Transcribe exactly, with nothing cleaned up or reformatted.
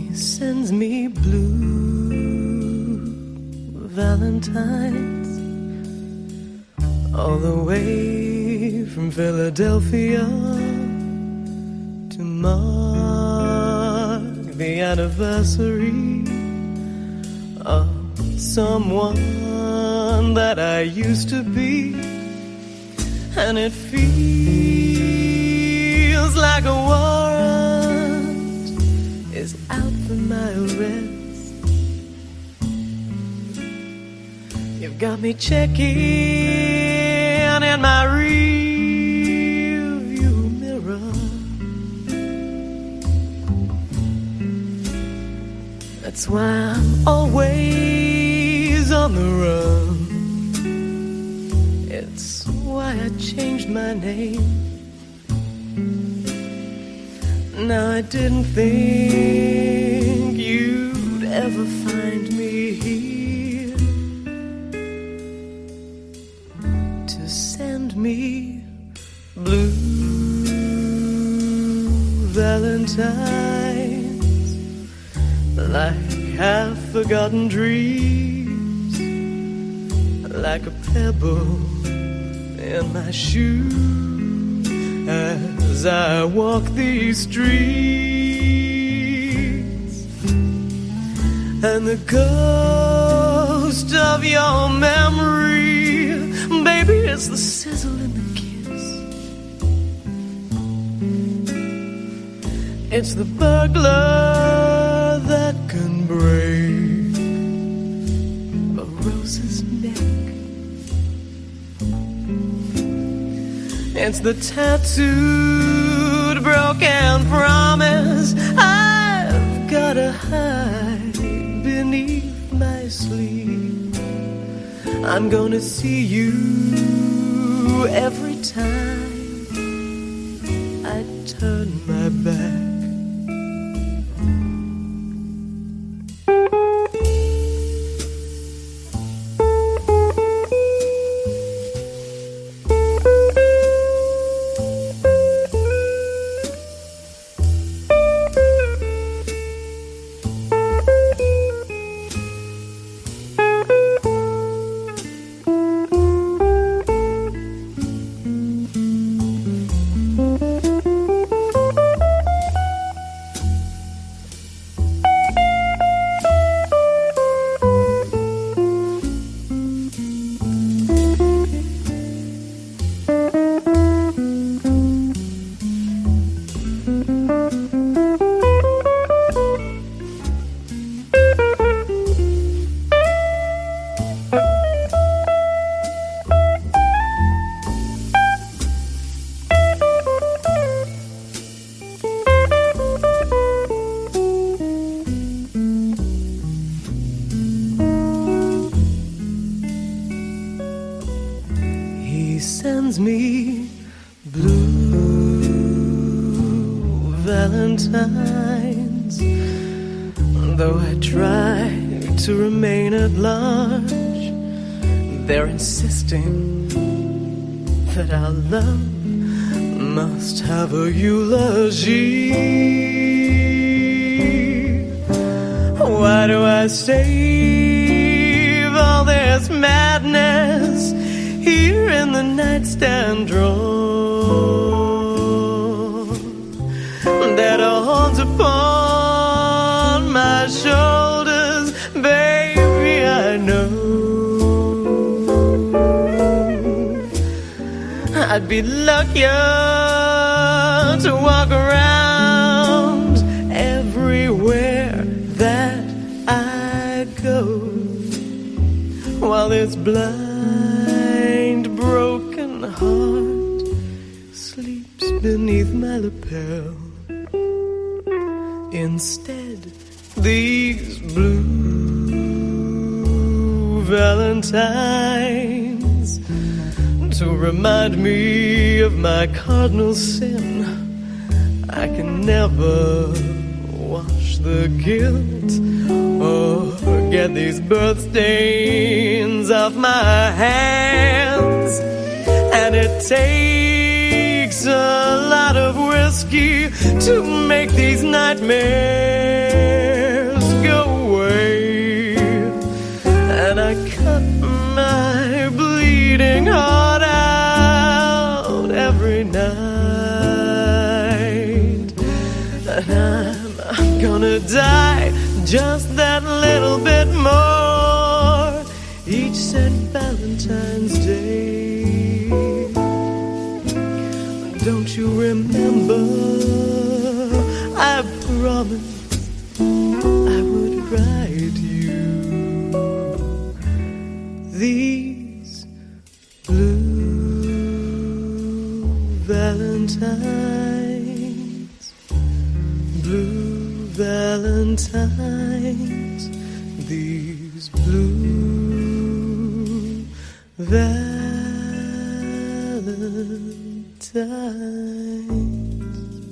sends me blue valentines all the way from Philadelphia to mark the anniversary of someone that I used to be. And it feels like a warrant is out for my arrest. You've got me checking in my rearview mirror. That's why I'm always on the run. It's why I changed my name. Now I didn't think you'd ever find me here to send me blue valentines like half-forgotten dreams, like a pebble in my shoe as I walk these streets. And the ghost of your memory, baby, is the sizzle in the kiss. It's the burglar that can break a rose's neck. It's the tattooed, broken promise I've gotta hide beneath my sleeve. I'm gonna see you every time I turn my back. Sends me blue valentines, though I try to remain at large. They're insisting that our love must have a eulogy. Why do I save all this madness here in the nightstand drawer that haunts upon my shoulders? Baby, I know I'd be luckier to walk around everywhere that I go, while this blind, broken heart sleeps beneath my lapel. Instead, these blue valentines, to remind me of my cardinal sin, I can never wash the guilt or get these birth stains off my hands. And it takes a lot of whiskey to make these nightmares go away, and I cut my bleeding heart out every night. And I'm, I'm gonna die just that little bit more each Saint Valentine's Day. Don't you remember, I promised I would write you these blue valentines, blue valentines, these blue valentines.